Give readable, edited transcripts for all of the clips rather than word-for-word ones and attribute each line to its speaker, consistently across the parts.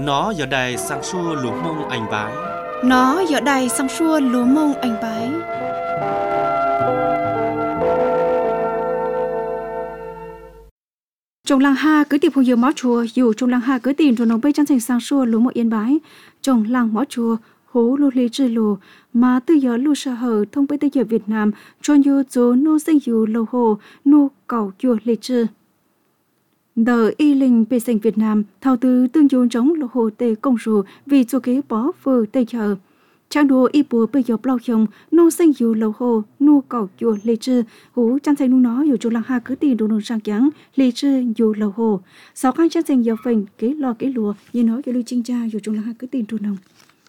Speaker 1: Nó giờ đây sang xua lúa mông anh bái.
Speaker 2: Nó giờ đây sang xua lúa mông anh bái. Trong làng ha cứ tìm phong giờ máu chùa, dù trong làng ha cứ tìm rồi nó bây chân thành sang xua lúa mông yên bái. Trong làng máu chùa hố lô lê trừ lù mà từ giờ lù sa hở thông với từ giờ Việt Nam cho nhiều chỗ nô sinh dù lâu hồ nô cầu chùa lê trừ. Đời y linh bề sinh Việt Nam thao từ tương dùng chống lô hồ tề công rù vì chỗ kế bó vừa tề chờ. Trang đùa y bùa bây giờ bao chồng nô sinh dù lâu hồ nô cầu chùa lê trừ hú chân thành nô nó dù chỗ làng ha cứ tìm đồ nông sang trắng lê trừ dù lâu hồ. Sáu khăn chân thành giờ phình kế lo kế lùa như nói cho lưu trinh cha dù chỗ làng ha cứ tìm đồ nông.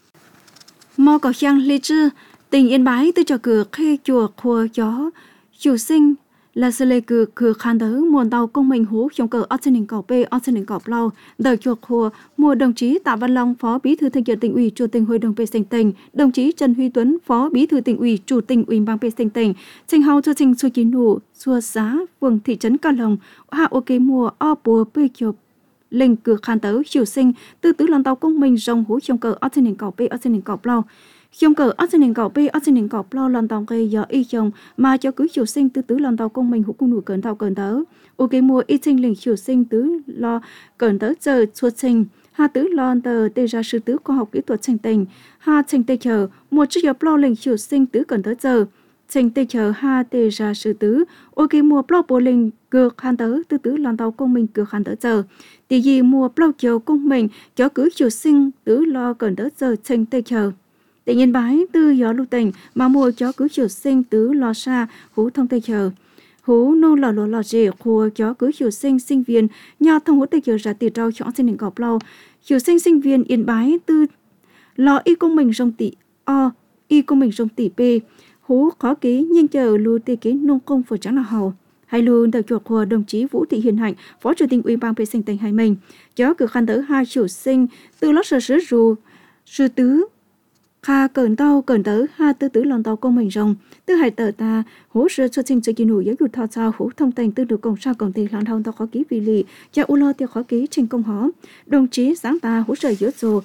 Speaker 2: Mò có khang lê trừ tình yên bái từ cho cửa khe chùa khua gió chủ sinh là sự lệ cửa khán đỡ muôn tàu công mình hú trong cờ Arsenal cỏ P Arsenal cỏ Blau đợi chuộc khua mùa đồng chí Tạ Văn Long phó bí thư thường trực tỉnh ủy chủ tịch hội đồng P tỉnh đồng chí Trần Huy Tuấn phó bí thư tỉnh ủy chủ tịch ủy ban P tỉnh trình hậu cho trình xu kiến nụ xua giá phường thị trấn Ca Long hạ ok mùa o bùa p chụp linh cửa khán đỡ chủ sinh từ tứ lần tàu công mình rong hú trong cờ Arsenal cỏ P Arsenal cỏ Blau trong cờ Arsenal cỏ P Arsenal cỏ Blau lần tàu gây giờ y chồng mà cho cứ chủ sinh từ tứ lần tàu công mình hú cung nụ cẩn thao cẩn tớ ok mùa y sinh linh chủ sinh tứ lo cẩn tớ giờ xuất sinh ha tứ lo tờ tê ra sư tứ khoa học kỹ thuật thành tình ha thành tê chờ một chiếc giờ Blau linh chủ sinh tứ cẩn tớ giờ thành tê chờ ha tê ra sư tứ ok mùa Blau bộ linh cược han tớ từ tứ lần tàu công mình cược han tớ giờ thì gì mùa Blau chiều công mình cho cứ chủ sinh tứ lo cẩn tớ giờ thành tê chờ. Tỉnh Yên Bái từ gió lưu tỉnh mà mua chó cứ chiều sinh tứ lo xa hú thông tây chờ hú nô lò dễ khua chó cứ chiều sinh sinh viên nhà thông hú tây chờ ra tiền trao chó sinh định gọp lâu chiều sinh viên Yên Bái từ lo y công mình rong tỷ o y công mình rong tỷ p hú khó ký nhưng chờ lưu tê ký nông công phổ trắng là hầu hay luôn đầu chuột của đồng chí Vũ Thị Hiền Hạnh phó chủ tịch ủy ban vệ sinh tỉnh Hải Minh chó cứ khăn tới hai chiều sinh từ lót sờ sứ rù sư tứ kha cẩn tớ ha tứ lần tàu công mình rồng tư hải tờ ta hỗ trợ cho trình cho kỳ nụ giáo dục thao sao hỗ thông tình tư được công sao công ty lãnh thông tàu khó ký vì lì cha u lo tiêu khó ký trình công hó đồng chí sáng ta hỗ trợ giữa rồi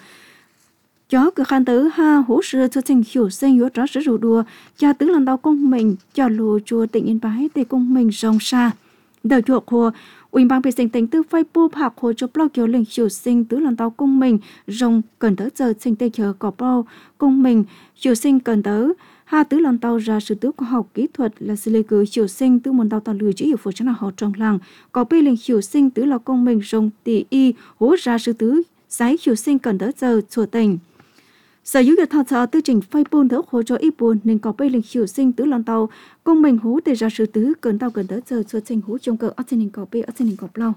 Speaker 2: chó cửa khan tớ ha hỗ trợ cho trình hiểu sinh yếu rõ sử dụng đùa cha tứ lần tàu công mình cho lùa chùa tỉnh Yên Bái để công mình rồng xa đầu chuột của ủy ban vệ sinh tỉnh tư Facebook học hồ cho blog kiểu linh chủ sinh tứ lần tàu công mình rồng cần tớ giờ sinh tê chờ có blog công mình chủ sinh cần tớ ha tứ lần tàu ra sự tứ khoa học kỹ thuật là sự lệ cử chủ sinh tứ môn tàu tàu lừa chỉ hiểu phổ cho là họ trong làng có bê linh chủ sinh tứ là công mình rồng tỷ y hỗ ra sự tứ giấy chủ sinh cần tớ giờ chùa tỉnh. Sở giáo dục thao sở tư trình Facebook thớ hỗ trợ ít buồn nên có bê lịch chủ sinh tứ lần tàu công mình hú để ra sự tứ cần tàu cần tớ giờ cho trình hú trong cờ Arsenal có bê Arsenal có lâu.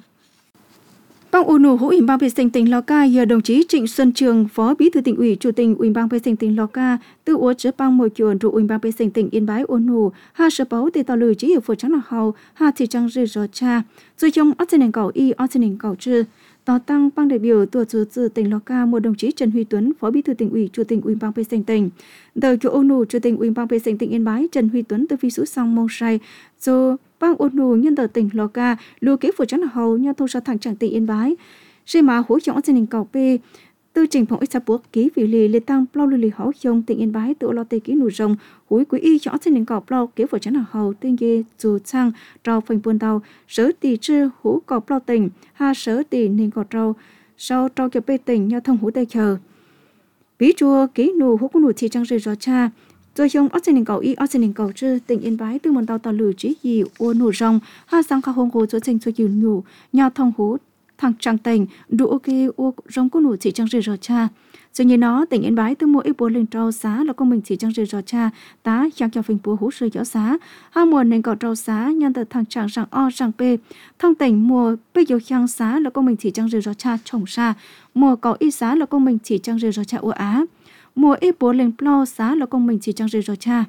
Speaker 2: Bang U nụ hú ủy ban vệ sinh tỉnh Lào Cai giờ đồng chí Trịnh Xuân Trường phó bí thư tỉnh ủy chủ tịch ủy ban vệ sinh tỉnh Lào Cai tư úa chế bang môi trường trụ ủy ban vệ sinh tỉnh Yên Bái U nụ ha sở báo để tàu lừa chỉ hiểu phổ trắng là hầu ha thị trang rơi rõ cha rồi trong Arsenal cầu y Arsenal cầu trừ tỏ tăng bang đại biểu tổ chức từ tỉnh Lào Cai một đồng chí Trần Huy Tuấn phó bí thư tỉnh ủy chủ tịch ủy ban vệ sinh tỉnh đời chủ U nụ chủ tịch ủy ban vệ sinh tỉnh Yên Bái Trần Huy Tuấn từ phi số sang mông say rồi bang U nụ nhân tờ tỉnh Lào Cai lưu kế phổ trắng là hầu nhau thông ra thẳng trạng tỉnh Yên Bái khi mà hỗ trợ Arsenal cầu p tư trình phòng Isapur ký vị lì lê tăng plau lì hảo trong tỉnh Yên Bái tự lo tê ký nụ rồng hối quý y cho Arsenal cầu plau kế phổ trắng là hầu tên ghê dù sang trao phanh buôn tàu sở tỷ trư hú cầu plau tỉnh ha sở tỷ nên cầu trao sau trao cho p tỉnh nhau thông hú tê chờ bí chùa ký nụ hú nụ thị trang rơi rõ cha rồi trong Arsenal cầu y Arsenal cầu trư tỉnh Yên Bái từ một tàu tàu lử chỉ gì u nụ rồng ha sang khao hông hồ cho trình cho chiều nụ nhau thông hú thằng trang tỉnh đủ ok u rong của nụ chỉ trang rơi rõ cha rồi như nó tỉnh Yên Bái từ mua ít bố lên trao xá là con mình chỉ trang rơi rõ cha tá trang cho phình búa hú rơi rõ xá hai mùa nên có trao xá nhân từ thằng trang sang o sang p thông tỉnh mùa bây giờ trang xá là con mình chỉ trang rơi rõ cha trồng xa mùa có y xá là con mình chỉ trang rơi rõ cha u á mùa ít bố lên plo xá là con mình chỉ trang rơi rõ cha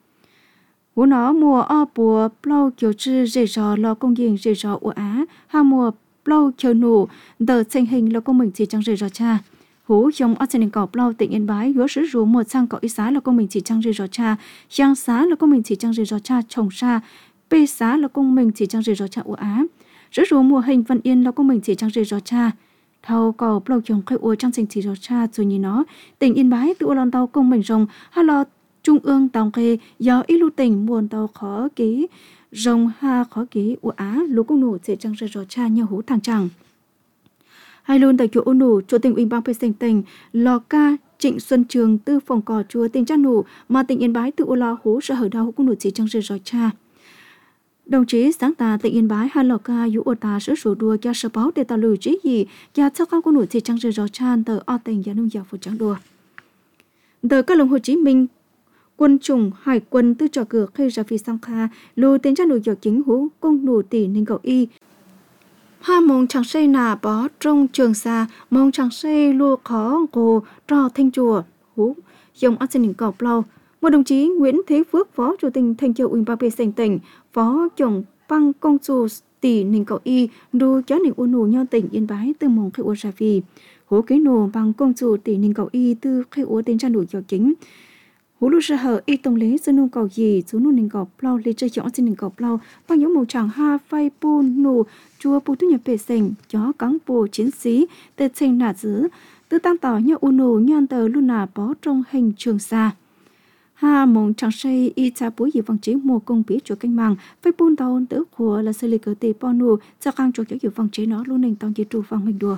Speaker 2: hú nó mùa o bùa plo kiểu chư rơi rõ là công viên rơi rõ u á hai mùa plau chờ nụ đợt thành hình là công mình chỉ trang rơi rõ cha hú trong Arsenal cầu plau tỉnh Yên Bái hứa sử dụng một sang cầu y xá là công mình chỉ trang rơi rõ cha giang xá là công mình chỉ trang rơi rõ cha trồng xa p xá là công mình chỉ trang rơi rõ cha u á sử dụng mùa hình Văn Yên là công mình chỉ trang rơi rõ cha thâu cầu bao chồng khai ua trong sinh chỉ rõ cha rồi nhìn nó tỉnh Yên Bái tự lon tàu công mình rồng hay là trung ương tàu kê do ít lưu tỉnh muôn tàu khó ký rồng ha khó ký ua á lũ công nụ sẽ trang rõ cha nhau hú thằng chẳng hai luôn tại chỗ nụ chủ tỉnh ủy ban tỉnh lò ca Trịnh Xuân Trường tư phòng cò chúa tỉnh cha nụ mà tỉnh Yên Bái tự lo hú sợ hở đau cũng nụ chỉ trang rõ cha đồng chí sáng ta tỉnh Yên Bái hai lò ca dụ ô ta sửa sổ đua cho sở báo để tạo lử trí gì và cho con nụ chỉ trang rõ chan tờ o tỉnh và nông giáo phụ trắng đua tờ các lồng Hồ Chí Minh quân chủng hải quân tư trò cửa khi ra phi sang kha lù tỉnh cha nụ dọc chính hú công nụ tỷ ninh cầu y ha mong chẳng xây nà bó trong trường xa mong chẳng xây lùa khó gồ trò thanh chùa hú dòng an sinh cầu plau một đồng chí Nguyễn Thế Phước phó chủ tịch thành châu ủy ban tỉnh phó trưởng bang công su tỷ ninh cầu y đô chó ninh u nù nho tỉnh Yên Bái từ mong khai ua ra phi hú kế nô bang công su tỷ ninh cầu y từ khai ua tên cha nụ dọc chính hú lu ra hở y tông lế dân nông cầu gì chú nô ninh cầu plau lê chơi chó xin ninh cầu plau bao nhiêu màu chẳng ha phai pu nù chùa pu tu nhập bể sành chó cắn pu chiến sĩ tê sinh nà dứ tư tăng tỏ nhau u nù nhan tờ lu nà bó trong hình trường xa ha mong chẳng say y cha bố gì vang chế mùa công bí chúa canh mạng phai pu tàu tớ của là xử lý cỡ tê po nù cha căng chúa kéo dự vang chế nó lu ninh tàu gì trụ vang mình đùa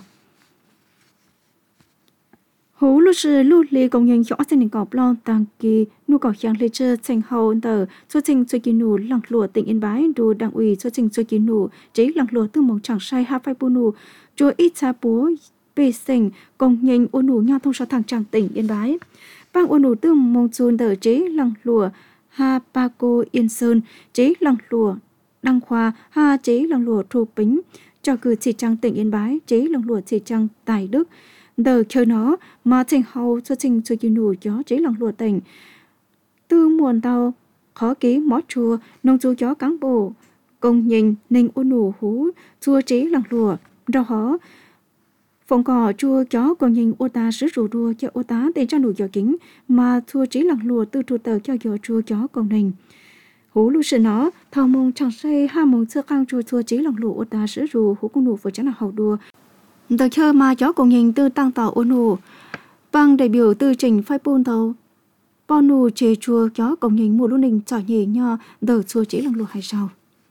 Speaker 2: hú lu sư lu lì công nhân cho xin cầu plon tăng kỳ nu cầu giang lê chơi thành hậu tờ cho trình cho kỳ nụ lăng lụa tỉnh Yên Bái đủ đảng ủy cho trình cho kỳ nụ chế lăng lụa từ mong chẳng sai ha phai bu nụ cho ít cha bố bê sành công nhân ô nụ nhau thông cho thằng chẳng tỉnh Yên Bái bang ô nụ từ mong chun tờ chế lăng lụa ha pa cô Yên Sơn chế lăng lụa đăng khoa ha chế lăng lụa thô bính cho cử chỉ trang tỉnh Yên Bái chế lăng lụa chỉ trang Tài Đức đờ chơi nó mà trình hậu cho trình cho nụ gió chế lòng lụa tỉnh tư muôn tàu khó ký mó chùa nông chú gió cán bộ công nhìn ninh ô nụ hú chua chế lòng lụa rau hó phòng cỏ chua gió công nhìn ô ta sứ rủ đua cho ô tá tên cha nụ gió kính mà chua chế lòng lụa tư trụ tờ cho gió chua gió công ninh hú lu sư nó thao mông chẳng say ha mông sơ căng chua chế lòng lụa ô ta sứ rủ hú công nụ vừa chán là hậu đua tờ chơi mà chó công nhìn tư tăng tàu ô nụ bang đại biểu tư trình phai pun tàu po nụ chế chua chó công nhìn mùa lu ninh trò nhỉ nho đờ chua chế lòng lụa hay sao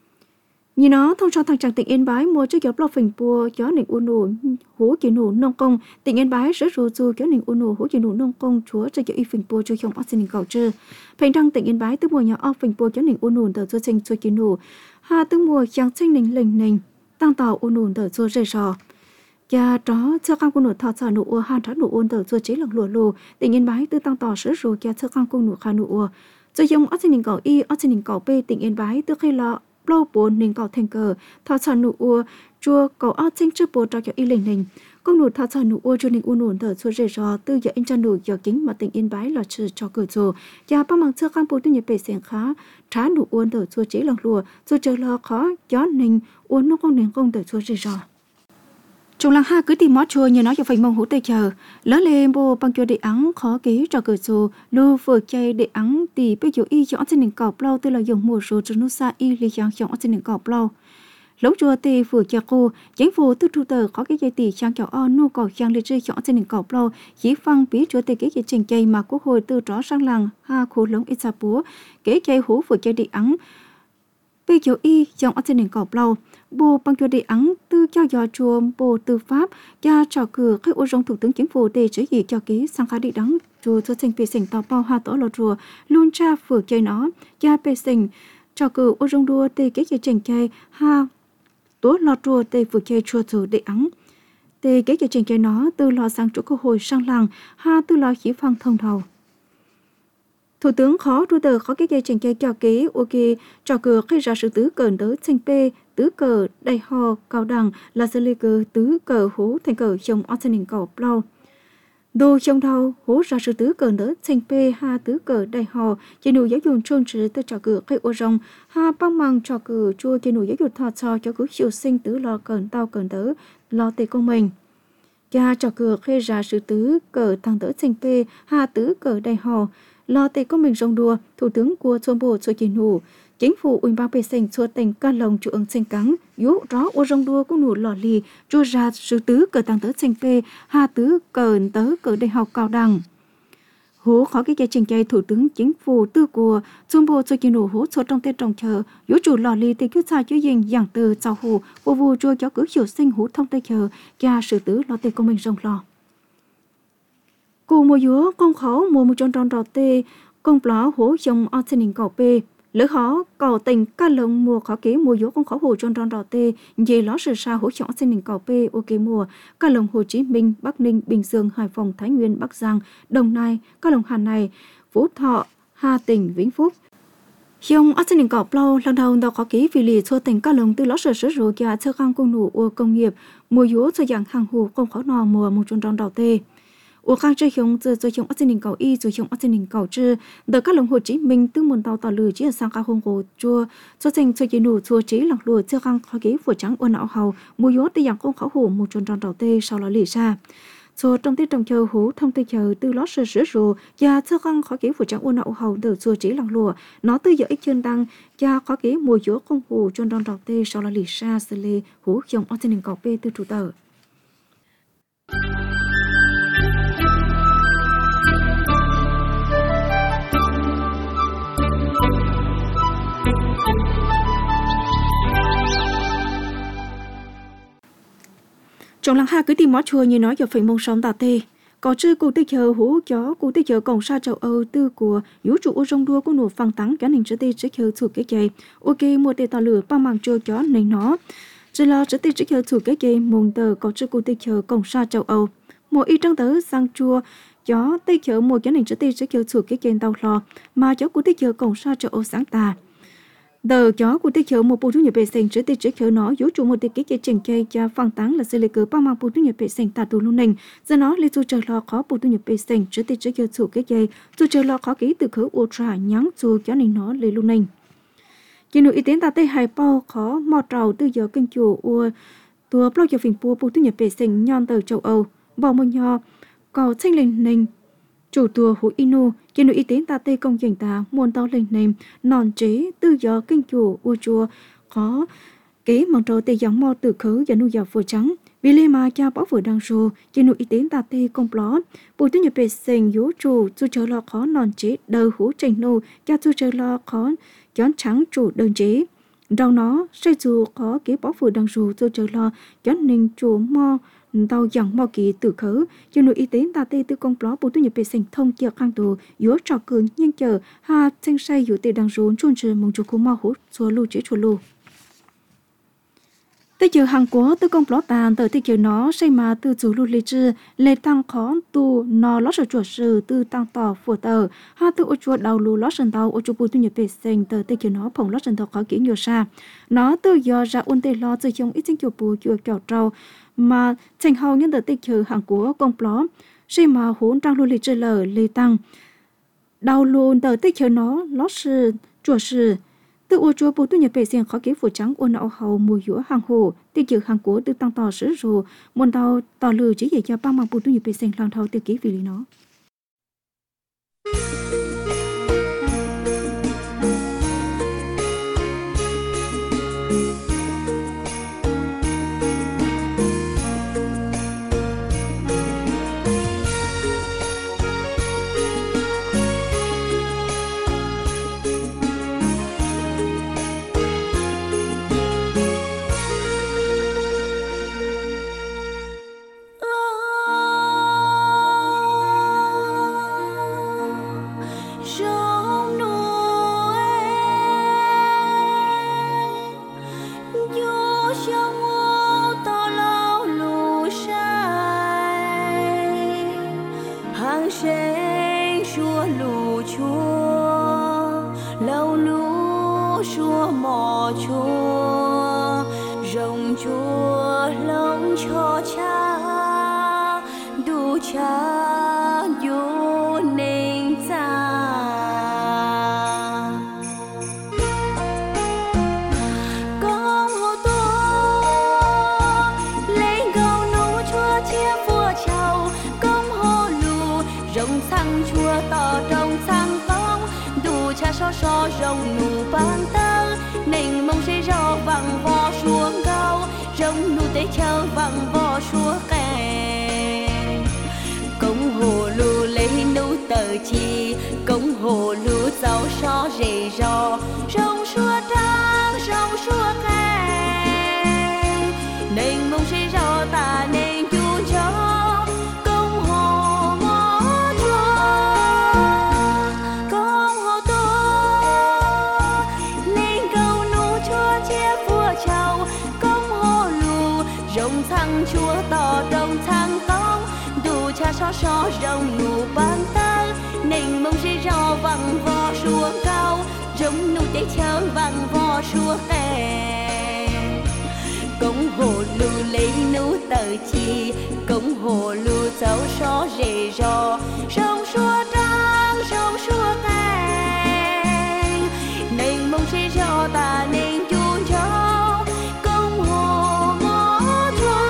Speaker 2: nhìn nó thông cho thằng chàng tỉnh Yên Bái mua chiếc gió lo phình pua chó ninh ô nụ hú chỉ nụ nông công tỉnh Yên Bái sứ rù chua chó ninh ô nụ hú chỉ nụ nông công chúa cho y phình pua cho không xin cầu chư phình đăng tỉnh Yên Bái từ mùa nhỏ o phình pua chó ninh ô nụ đờ chua trình chua chỉ nụ ha từ mùa chàng sinh ninh lình ninh tăng tàu ô nụ đờ chua rơi rò và đó cho con cô nụ thọ sợ nụ han thọ nụ ôn tờ chua chế lòng lụa lù tỉnh Yên Bái tư tăng tỏ sứ rồi cho con cô nụ kha nụ cho dùng ở trên cầu y ở trên cầu p tỉnh Yên Bái từ khi lọ lâu bốn ninh cầu thành cờ thọ sợ nụ chua cầu ở trên trước bộ cho y lình lình con nụ thọ sợ nụ chua ninh nụ tờ chua rề rò từ giờ anh cho nụ giờ kính mà tỉnh Yên Bái là trừ cho cờ chùa và bao mang cho con bộ tư nhập bể xẻng khá trả nụ tờ chua chế lòng lụa chua chờ lo khó gió ninh nó con ninh công tờ chua rề rò Trung lăng ha cứ tìm mót chua như nó cho phải mong hữu tây chờ lớn lên bô bằng cho để ắng khó ký cho cờ chùa lưu vừa chơi để ắng thì bây giờ y chọn trên nền cọp lâu tư là dùng mùa số cho nó xa y lý chọn trên nền cọp lâu lúc chùa thì vừa cho cô chính phủ tư trụ tờ có cái dây tỷ trang cho o nu cầu trang lịch chọn trên nền cọp lâu chỉ phăng bí chùa thì cái gì trình chơi mà quốc hội tư rõ sang làng ha khổ lống ít sa búa cái chơi hú vừa chơi để ắng bây giờ y chọn trên nền cọp lâu bộ bằng cho để ắng tư cho dò chùa bộ tư pháp cho trò cửa các ô rong thủ tướng chính phủ để chỉ gì cho ký sang khá đi đắng chùa cho thành bề sành tàu bao hoa tổ lò chùa luôn tra vừa chơi nó cho bề sành trò cửa ô rong đua để cái gì trình chơi ha tổ lò chùa để vừa chơi chùa chùa để ắng để cái gì trình chơi nó từ lò sang chỗ cơ hội sang làng ha từ lò chỉ phăng thông đầu Thủ tướng khó đua tờ khó cái dây trình chơi cho ký ok trò cửa khi ra sự tứ cờ tới thành p tứ cờ đại ho cao đẳng là xử lý cờ tứ cờ hú thành cờ trong oceaning cầu plau đồ trong đầu hú ra sự tứ cờ tới thành p ha tứ cờ đại ho chỉ nụ giáo dục trôn trừ tới trò cửa khi ô rong ha băng mang trò cửa chua chỉ nụ giáo dục thọ cho cứ chiều sinh tứ lo cờ tao cờ tới lo tề công mình cha trò cửa khi ra sự tứ cờ thằng tới thành p ha tứ cờ đại ho lo tê có mình rong đua thủ tướng của Chom Bộ Choi Ki Nu chính phủ Ủy ban Bê Sành xua tỉnh ca lồng chủ ứng xanh cắn yếu rõ ô rong đua cũng nụ lò lì chua ra sự tứ cờ tăng tớ xanh pê hà tứ cờ tớ cờ đại học cao đẳng hố khó cái trình chạy thủ tướng chính phủ tư của Chom Bộ Choi Ki Nu hố số trong tết trồng chờ yếu chủ lò lì tê cứ xa chữ dình giảng từ chào hồ vô vô chua cho cứ hiểu sinh hố thông tê chờ cha sự tứ lo tê có mình rong lò cụ mùa dúa công khẩu mùa một tròn tròn đỏ tê công plá hố dòng ở trên đỉnh cầu pê lỡ khó cầu tình ca lồng mùa khó kế mùa dúa công khẩu hồ tròn tròn đỏ tê về ló sự sa hố dòng trên đỉnh cầu pê ok mùa ca lồng Hồ Chí Minh Bắc Ninh Bình Dương Hải Phòng Thái Nguyên Bắc Giang Đồng Nai ca lồng Hà Nội Phú Thọ Hà Tĩnh Vĩnh Phúc Dòng ở trên đỉnh cầu plau lần đầu đào khó kế vì lì xua tình ca lồng từ ló sự rồi kia sơ khang công nụ ô công nghiệp mùa dúa cho dạng hàng hồ công khẩu nò mùa một tròn tròn đỏ tê u khang chơi hiong giờ chơi hiong ở trên đỉnh cầu y rồi hiong ở trên đỉnh cầu chư đợt các lồng Hồ Chí Minh tương muôn tàu tàu lử chỉ ở sang các hông hồ chua cho thành chơi kiến nụ chua chỉ lọc lùa chơi khang khó kế phủ trắng uốn ảo hầu mùi yếu từ dạng công khẩu hồ một tròn tròn đầu tê sau đó lì ra cho trong tết trồng chờ hú thông tê chờ từ lót sơ sữa rùa và chơi khang khó kế phủ trắng uốn ảo hầu đợt chua chỉ lọc lùa nó từ giờ ít chân đăng và khó kế mùi yếu công hồ tròn tròn đầu tê sau đó lì ra xử lý hú hiong ở trên đỉnh cầu p từ chủ tờ trong làng ha cứ tìm mó chùa như nói giờ phải mong sống tà tê có chư cụ tê chờ hú chó cụ tê chờ cổng sa châu Âu tư của vũ trụ ô rong đua của nổ phăng tắng cái nền chữ tê chữ chờ chủ cái chạy ok mua tê tà lửa ba màng chua chó nền nó chỉ lo chữ tê chữ chờ chủ cái chạy mùng tờ có chư cụ tê chờ cổng sa châu Âu một ít trong tớ sang chua chó tê chờ một cái nền chữ tê chữ chờ chủ cái chạy tàu lò mà chó cụ tê chờ cổng sa châu Âu sáng tà đờ chó của tê chở một bộ thu nhập vệ sinh trước tê chở chở nó yếu chủ một tê cái chỉnh chơi cho phăng táng là sẽ lấy cớ ba mang bộ thu nhập vệ sinh tạt tù luôn nình do nó lấy chu chờ lo khó bộ thu nhập vệ sinh trước tê chở chủ cái chơi chu chờ lo khó ký từ khứ ultra nhắn chu cho nên nó lấy luôn nình chỉ nội y tế ta tê hài bao khó mò trầu từ giờ kinh chùa ua tua bao giờ phình bộ thu nhập vệ sinh nhon từ châu Âu bỏ một nho cầu tranh lên nình chủ tùa hữu inu chỉ nội y tế ta tê công trình ta muôn tao lên nêm nòn chế từ giờ kinh chùa u chùa khó kế mong trâu tê giống mò từ khứ và nuôi dạo vừa trắng vì lê mà cha bảo vừa đang rô chỉ nội y tế ta tê công pló bùi tư nhập vệ sinh yếu chủ chu chờ lo khó nòn chế đầu hữu trình nô cha chu chờ lo khó chón trắng chủ đơn chế đầu nó xây dù khó kế bảo vừa đang rô chu chờ lo chón ninh chủ mò tàu dòng mò kỳ tự khứ cho nội y tế ta tê tư công pló bộ tư nhập vệ sinh thông kia khang tù yếu trò cường nhân chờ ha tranh say yếu tê đang rốn chuồn trừ mong chủ khu mò hút xua lưu chế chùa lưu tê chờ hàng quốc tư công pló tàn tờ tê chờ nó say mà từ chủ lưu lê trừ lê tăng khó tu nó lót sở chuột sử tư tăng tỏ phổ tờ ha tư ô chuột đầu lù lót sần tàu ô chu bộ tư nhập vệ sinh tờ tê chờ nó phồng lót sần tàu khó kỹ nhiều xa nó từ giờ ra ôn tê lo chơi trong ít chính chùa bù chùa kẹo trâu mà thành hầu nhân tờ tích trừ hàng của công pló khi mà hỗn trang lưu lịch lờ lê tăng đào luôn tờ tích trừ nó lót sư chùa sư từ ô chùa bộ tu nhập vệ sinh khó kế phủ trắng ôn ảo hầu mùa dũa hàng hồ tích trừ hàng của từ tăng tỏ sử rù môn tàu tỏ lừa chỉ dạy cho ba mang bộ tu nhập vệ sinh lang thau tiêu ký vì lý nó
Speaker 3: rồng chúa lòng cho cha đủ cha dù nên cha con hồ tôi lên cầu nô chúa chia vua chào con hồ lù rồng sang chúa tỏ rồng sang so rồng nụ ban tơ nền mông sẽ rò vàng vò xuống cao rồng nụ tế chờ vàng vò xuống kè công hồ lù lấy nụ tờ chi công hồ lù giàu so rề rò rồng xua trăng rồng xua kè nền mông sẽ rò ta nên chu cho công hồ ngõ chua công hồ to lên cầu nụ chua chia vua chào công hồ lù rồng thăng chua to rồng thăng tông đủ cha so rồng nụ ban tơ nền mông sẽ rò vàng vò xuống cao rồng nụ tế chờ vàng vò xuống kè công hồ lù lấy nụ tờ chi công hồ lù dấu so rề rò rồng xua trăng rồng xua kè nền mông sẽ rò ta nên chu cho công hồ ngõ chua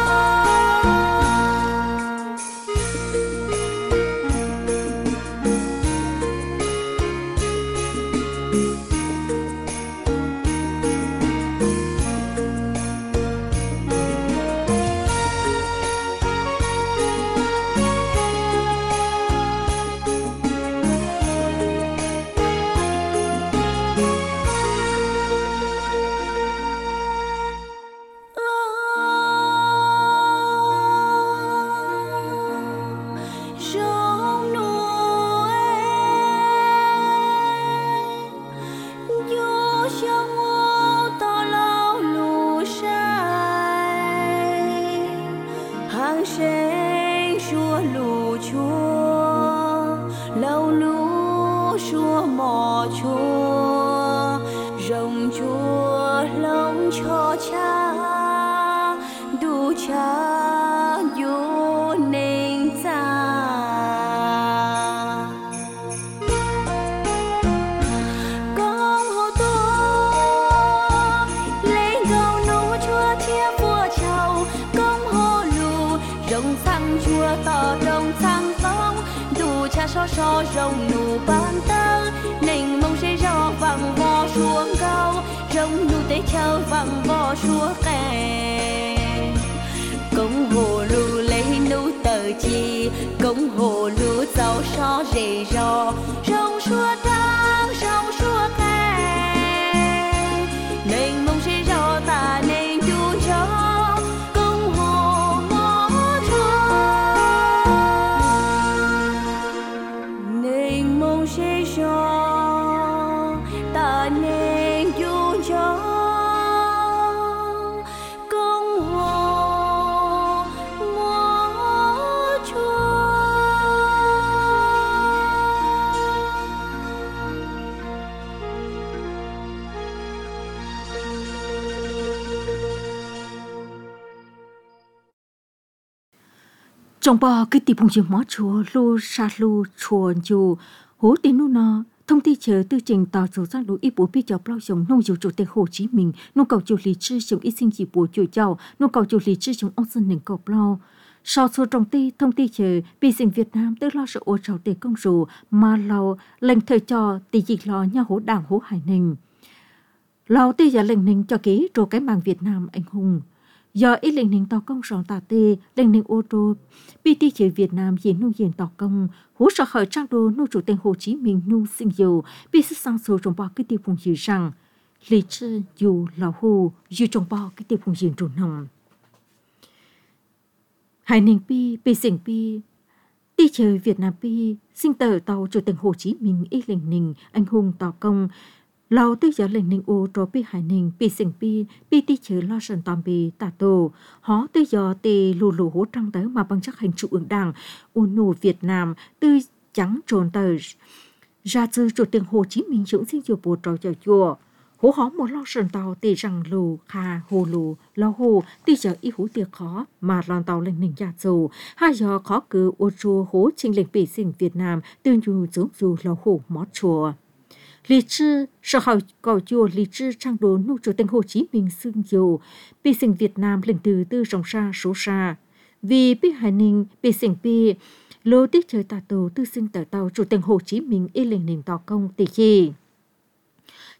Speaker 3: rồng nụ vô trong ô to lâu lù sai hàng sen xua lù chua lâu lù xua mò chua rồng chua lông cho cha đủ cha vô nên ra công hồ to lên cầu nụ chua chia vua chào công hồ lù rồng thăng chua to rồng thăng tông đủ cha so rồng nụ ban tơ nền mông sẽ rò vàng vò xuống cao rồng nụ tế chờ vàng vò xuống kè công hồ lù lấy nụ tờ chi công hồ lù giàu so rề rò rồng xua trăng rồng xua kè nền mông sẽ rò ta nên chu cho công hồ ngõ chua nền mông sẽ rò ta nên chu cho công hồ ngõ chua
Speaker 2: trong bò cái tiệp hùng chiều mó chùa lu sa lu chùa dù hố tiền nu nọ thông tin chờ tư trình tàu dầu sang lũ ít bố bị cho bao dòng nông dù chủ tịch Hồ Chí Minh nông cầu chủ lý trí chống ít sinh chỉ bố chủ giàu nông cầu chủ lý trí chống ông dân nền cầu bao sau số trong ti thông tin chờ bị sinh Việt Nam tức lo sợ ô trào tề công rù mà lâu lệnh thời cho tỷ dịch lo nhà hố đảng hố hải ninh lâu tê giả lệnh ninh cho ký rồi cái mạng Việt Nam anh hùng do ít lệnh ninh tàu công sòng tà tê lệnh ninh ô tô bị ti chờ Việt Nam diễn nu diễn tàu công hố sợ khởi trang đồ nu chủ tịch Hồ Chí Minh nu sinh dầu bị sức sang số trong bao cái tiệp hùng gì rằng lý trí dù là hồ dù trong bao cái tiệp hùng diễn trốn nồng hải ninh bị sinh ti chờ Việt Nam sinh tờ tàu chủ tịch Hồ Chí Minh ít lệnh ninh anh hùng tàu công lâu tới giờ lệnh ninh ô trò bị hải ninh bị sinh bị ti chờ lo sần tòm bị tà tổ họ tới giờ tì lù lù hố trăng tới mà bằng chắc hành trụ ứng đảng ôn nổ Việt Nam tư trắng trồn tờ ra từ chủ tịch Hồ Chí Minh dưỡng sinh chùa bồ trò chờ chùa hố họ một lo sần tàu tì rằng lù kha hồ lù lo hồ ti giờ ít hú tiệc khó mà lòn tàu lệnh ninh gia dù hai giờ khó cứ ô chùa hố trình lệnh bị sinh Việt Nam tương dù giống dù lo hồ mót chùa lý trí sở hữu cầu chùa lý trí trang đồ nô chủ tịch Hồ Chí Minh xưng dầu bị sinh Việt Nam lần từ tư rộng xa số xa vì bị hải ninh bị sinh bị lô tiết trời tà tổ tư xưng tờ tàu chủ tịch Hồ Chí Minh y lệnh nền tàu công tỷ khi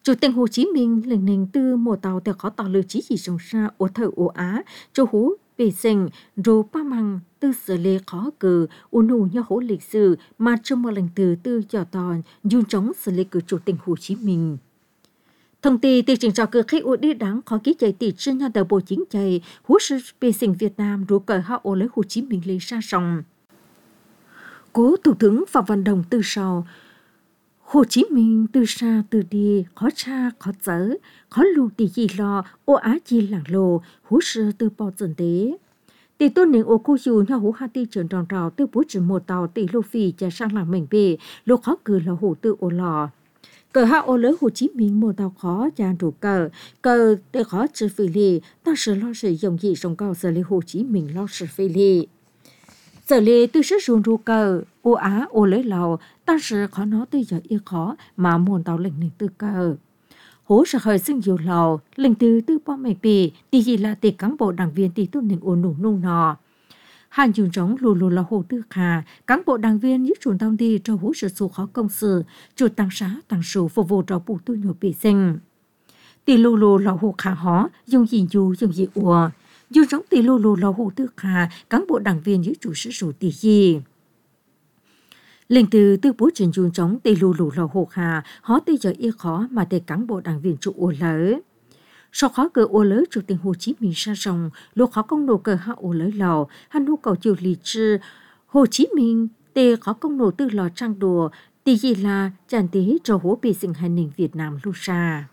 Speaker 4: Chủ tịch Hồ Chí Minh lần nền từ mùa tàu theo khó tàu lưu chí gì trong xa ở thời Ổ Á, cho hú bề sinh rồi ba măng từ xử lệ khó cử u nụ nhau hỗ lịch sử mà trong một lần từ cho toàn dùng chống xử lệ cử Chủ tịch Hồ Chí Minh. Thông tin từ trình trò cử khách ô đi đáng khó ký chạy tỷ trên nhà tờ bộ chính chạy hú sư bề sinh Việt Nam rồi cởi hạ ô lấy Hồ Chí Minh lấy ra sòng. Cố Thủ tướng Phạm Văn Đồng từ sau Hồ Chí Minh từ xa từ đi, khó cha, khó chớ, khó lù tỷ gì lo, ô á chi làng lồ, hú sư từ bò dần tế. Tỷ tôn nền ô cô dù nhau hú hạ tỷ trường tròn trò từ bố trừ một tàu tỷ lô phì trả sang làng mình bề, lô khó cử là hủ từ ô lò. Cờ hạ ô lớn Hồ Chí Minh một tàu khó chàng đủ cờ để khó trừ phì lì, ta sử lo sử dụng gì sông cao giờ lê Hồ Chí Minh lo sử phì lì. Giờ lê tư sức rùn rù cờ, ô á ô lấy lầu, ta sử khó nó tư giờ y khó mà muôn tàu lệnh nền tư cờ. Hố sở hơi xưng nhiều lầu, lệnh tư bó mẹ bì, tỷ gì là tỷ cán bộ đảng viên tỷ tôn nền ô nụ nụ nọ. Hàn dùng trống lù là hồ tư khả, cán bộ đảng viên giúp chuẩn tông đi cho hố sở số khó công sự, chủ tăng xá tăng số phục vụ cho bù tư nhổ bì sinh. Tỷ lù là hồ khả hó, dùng gì dù dùng gì ủa. Dù giống tỷ lù là hồ tư khả, cán bộ đảng viên giúp chủ sử dụng tỷ gì. Lệnh từ bố trình dùng trống tỷ lù là hồ khả, hó tỷ giờ y khó mà tỷ cán bộ đảng viên chủ ủa lỡ. Sau khó cờ ô lớn Chủ tịch Hồ Chí Minh xa rồng, lúc khó công nổ cờ hạ ô lớn lò, hắn nhu cầu chiều lý trư. Hồ Chí Minh tê khó công nổ tư lò trang đùa, tỷ gì là chàn tí cho hố bì sinh hành nền Việt Nam lưu xa.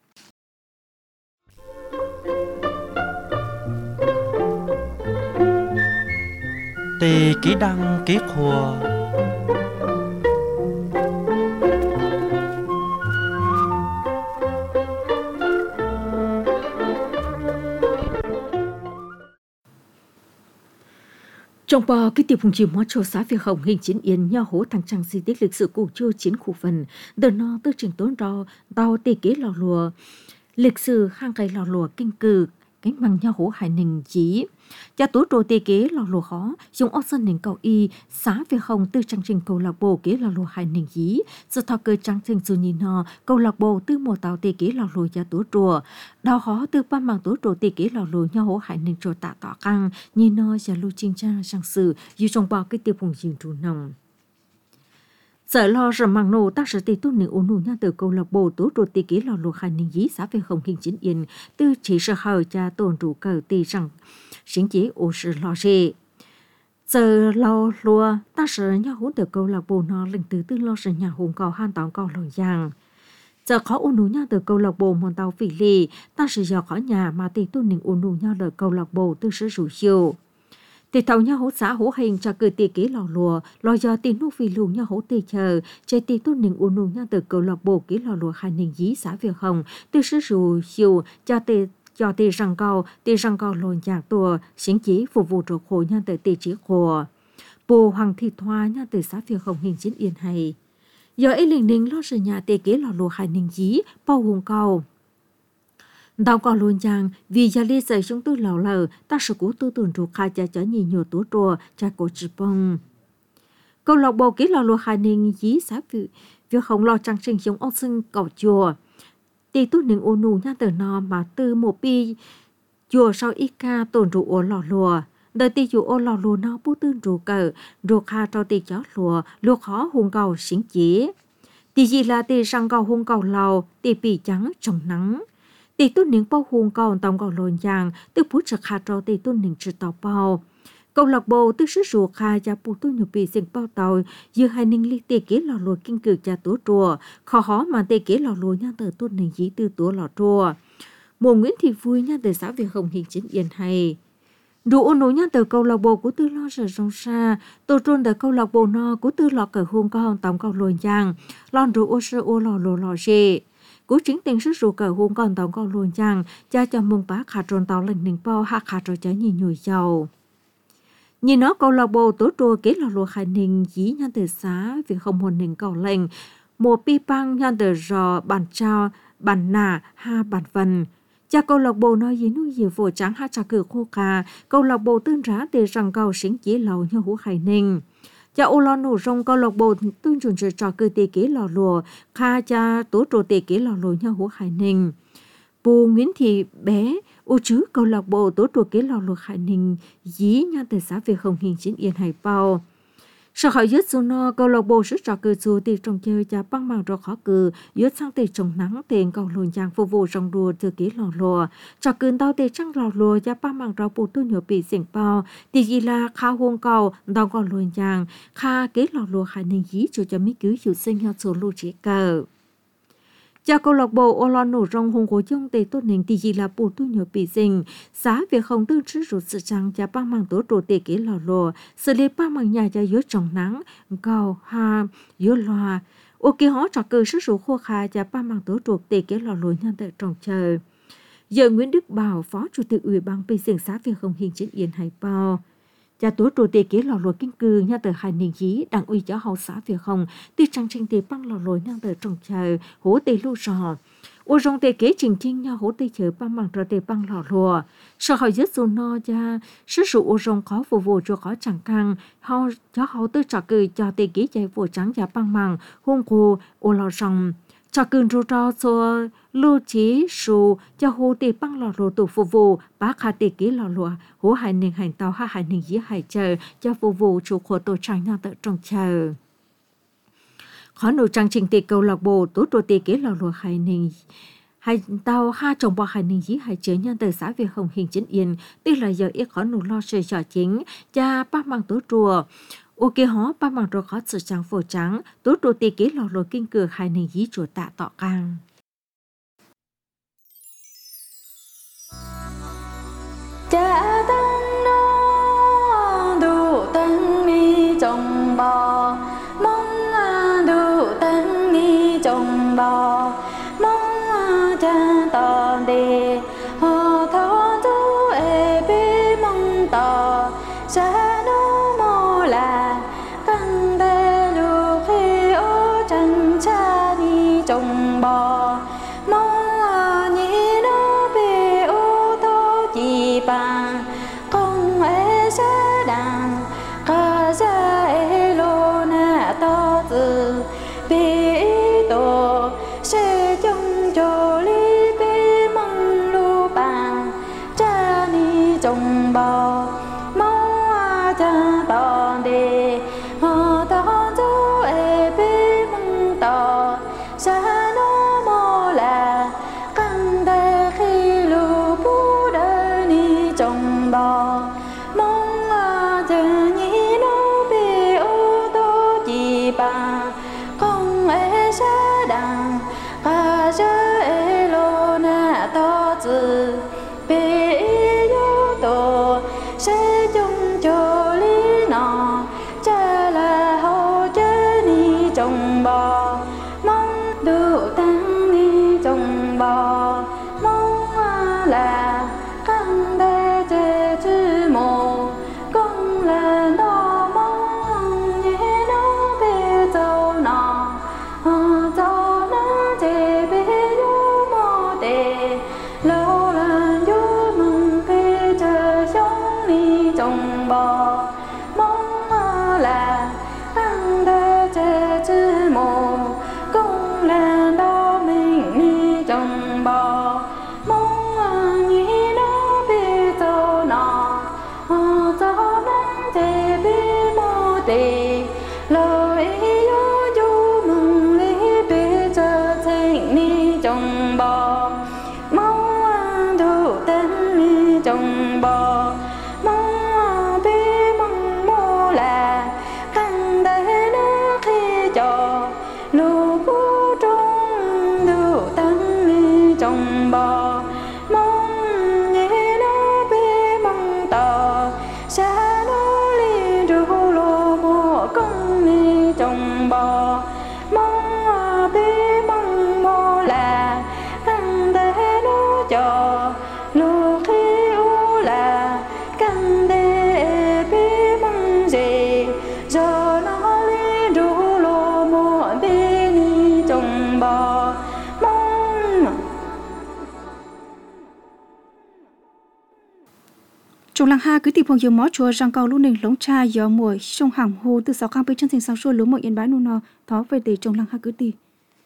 Speaker 1: Tê ký đăng ký khua.
Speaker 4: Trong bò cái tiệp hùng chìm hóa trò xã Việt Hồng hình chiến yên nhau hố thằng trang di tích lịch sử cụ chưa chiến khu phần đợt no tư trình tốn rò tàu tê kế lò lùa lịch sử hang cây lò lùa kinh cử cánh bằng nhau hố hải nình chí cha tố trồ tê kế lò lùa khó dùng ốc sân nền cầu y xã Việt Hồng tư trang trình cầu lạc bộ kế lò lùa hải nình chí sự thọ cơ trang trình dù nhìn nò cầu lạc bộ tư mùa tàu tê kế lò lùa cha tố trồ đào khó tư ba mang tố trồ tê kế lò lùa nhau hố hải nình trồ tạ tỏ căng nhìn nò cha lưu chinh cha sang sử dù trong bao cái tiêu phùng dừng trù nồng. Sở lo rầm mang nô ta sở tì tu nữ ôn nụ nha từ câu lạc bộ tố trột tì ký lò lùa khai ninh dí xã về không hình chiến yên tư chỉ sở hờ cha tồn trụ cờ tì rằng xính chế ô sở lo rê. Sở lo lùa ta sở nha hôn từ câu lạc bộ nó lệnh từ tư lo sở nhà hôn cầu han tóng cầu lòi giang. Giờ khó ôn nụ nha từ câu lạc bộ mòn tàu phỉ lì ta sở giờ khó nhà mà tì tu nữ ôn nụ nha từ câu lạc bộ tư sở rủ siêu. Thì thầu nhau hỗ xã hỗ hình cho cơ tì kế lò lùa, lò do tì nụ phi lù nhau hỗ tì chờ, chạy tì tốt nình ôn nụ nhau từ cầu lọc bộ kế lò lùa khai nình dí xã Việt Hồng, từ sư rù siêu cho tì răng cao lồn nhạc tùa, xính chí phục vụ trục hồ nhau từ tì chí khổ. Bồ hoàng thị thoa nhau từ xã Việt Hồng hình chiến yên hay. Giờ ấy linh ninh lo sự nhà tì kế lò lùa khai nình dí, bao hùng cao. Đào có luôn chàng, vì gia lý dạy chúng tôi lào lờ, ta sẽ cố tư tưởng rụt khai cho nhìn nhiều tố trùa, cha cổ trì bông. Câu lạc bộ ký lò lùa khai ninh dí xã việc không lo trang trình giống ốc sinh cầu chùa. Tì tốt nình ô nụ nha tờ nò mà từ một bi chùa sau ít ca tổn rụt ô lò lùa. Đời tì dụ ô lò lùa nó bố tư rụt cờ, rụt khai cho tì chó lùa, lùa khó hùng cầu xính chế. Tì gì là tì răng cầu hùng cầu lào, tì bì trắng trong nắng. Tỷ tu nính bao hùng cầu tổng cầu lồn giang, từ phút trực hạ trò tỷ tu nính trừ tàu bao. Câu lạc bộ từ sức rùa khai cho bù tu nhục bì sinh bao tàu, dư hai nính lý tỷ kế lò lùa kinh cử cho tố trùa, khó hó mà tỷ kế lò lùa nha tờ tu nính dí từ tố lò trùa. Mùa Nguyễn Thị Vui nha tờ xã Việt Hồng hình chiến yên hay. Đủ ôn nối nha tờ câu lạc bộ của tư lo sở rong xa, tổ trôn tờ câu lạc bộ no của tư lọ cờ hùng cầu tổng cầu lồn giang, lon rủ ô sơ ô lò lùa lò dê. Cú chính tiền sức rủ cờ hôn còn tổng con luôn chàng, cha cho mông bá khả trồn tàu lần nình bao hạ khả trò cháy nhìn nhùi dầu. Nhìn nó câu lạc bộ tố trùa kế lò lùa khai nình dí nhân từ xá vì không hồn nình cầu lệnh, một pi băng nhân từ rò bàn trao, bàn nà, ha bàn vần. Cha câu lạc bộ nói dí nuôi dìu phổ trắng ha trả cử khô khà, câu lạc bộ tương rá tì rằng cầu xính chế lầu như hú khai nình. cha ô lo nổ rong câu lạc bộ tương chuẩn sự trò cơ tê kế lò lùa kha cha tố trồ tê kế lò lùa nhau hố Hải Ninh bù Nguyễn Thị bé ô chứ câu lạc bộ tố trồ kế lò lùa Hải Ninh dí nhau từ xã về không hình chính yên Hải Bao. Sau khỏi dứt dù nó câu lạc bộ sức trò cử dù thì trong chơi cha băng bằng rõ khó cử dứt sang tề trồng nắng tiền cầu lùn giang phục vụ trong đùa từ kế lò lùa trò cử tao tề trăng lò lùa cha băng bằng rõ bộ tu nhỏ bị diễn bao thì gì là khá huông cầu đào cầu lùn giang khá kế lò lùa Hải Ninh dí cho cha mỹ cứu hiệu sinh nhau số lù chế cờ. Cha câu lạc bộ ô lo nổ rong hùng của trong tề tốt nền thì gì là bộ tu nhỏ bị dình xã việc không tương chứ rụt sự trăng cha băng bằng tố trổ tề kế lò lùa xử lý băng bằng nhà cha dưới trồng nắng cầu ha dưới loa ô kia họ trò cử sức số khô khá cha băng bằng tố trổ tề kế lò lùa nhân tại trồng chờ. Giờ Nguyễn Đức Bảo phó chủ tịch ủy ban bị dình xã việc không hình chính yên Hải Bao cha tố trổ tề kế lò lùa kinh cư nhà tờ Hải Ninh dí đảng ủy giáo hậu xã việc không tư trang tranh tề băng lò lùa nhà tờ trồng chờ hố tề lưu rò ô rong tề kế trình trinh nhà hố tề chờ băng bằng trò tề băng lò lùa sau hỏi dứt dù no cha sức sự ô rong khó phục vụ cho khó chẳng căng họ giáo hậu tư trò cử cho tề kế chạy vụ trắng và băng bằng hôn cô ô lò rong cho cơn rô rò xô lưu trí sù cho hô tề băng lò lùa tụ phục vụ bác hà tề kế lò lùa hố Hải Ninh hành tàu ha Hải Ninh dí hải chờ cho phục vụ chủ khổ tổ trang nhau tại trong chờ. Khó nổ trang trình tề câu lạc bộ tố trổ tề kế lò lùa Hải Ninh hành tàu ha trồng bò Hải Ninh dí hải chờ nhau tại xã Việt Hồng hình chính yên tức là giờ ít khó nổ lo sợi trò chính cha bác mang tố trùa ô kê hó ba bằng rồi khó sự trắng phổ trắng tố trổ tề kế lò lùa kinh cử Hải Ninh dí chùa tạ tọ càng.
Speaker 3: Cha tăng nó đủ tăng mi trồng bò mong đủ tăng mi trồng bò mong cha tò đề họ thọ chú ê bê mong tò cha nó mô là căng đê lù khi ô chẳng cha đi trồng bò mong nhị nó bê ô tô chỉ bằng không ế xa đàn ca ra ế lô nà to từ bê tổ sẽ trong chỗ lý bê mong lô bằng cha đi trồng bò mong cha tò đề họ tò chú ế bê mong tò xa nó mô là căng đê khi lù bú đơ đi trồng bò mong chờ nhí nó bê ô tô chỉ bà không ế xa đàn ca ra ế lô nà to từ bê yếu tổ sẽ chung cho lý nọ cha là hậu chớ đi trồng bò mong đủ tăng đi trồng bò mong là căng đê chê chư mồ công là nó mong nhé nó bê dâu nọ dâu nó chê bê yếu mô tê lâu là yếu mừng bê chơ sống đi trồng bò mong là căng đê chê chư mồ công là đó mình đi trồng bò mong nhí nó bê dâu nọ dâu nó chê bê mô tê lời yếu du mừng lý bê chơ thành đi trồng bò mong đủ tên đi trồng bò mong bê mong mô là khăn đế nước khi trò lù bú trong đủ tăng đi trồng bò mong nhé nó bê mong tò xa nó li ru lô mô công đi trồng bò mong bê mong mô là khăn đế
Speaker 2: Trong làng ha cứ tìm phong yêu mó chùa rằng cầu lúc nền lống cha gió mùa sông hàng hồ từ sáu khang bên chân thành sáng xua lúa một yên bái nô nọ thó về để trong làng ha cứ tìm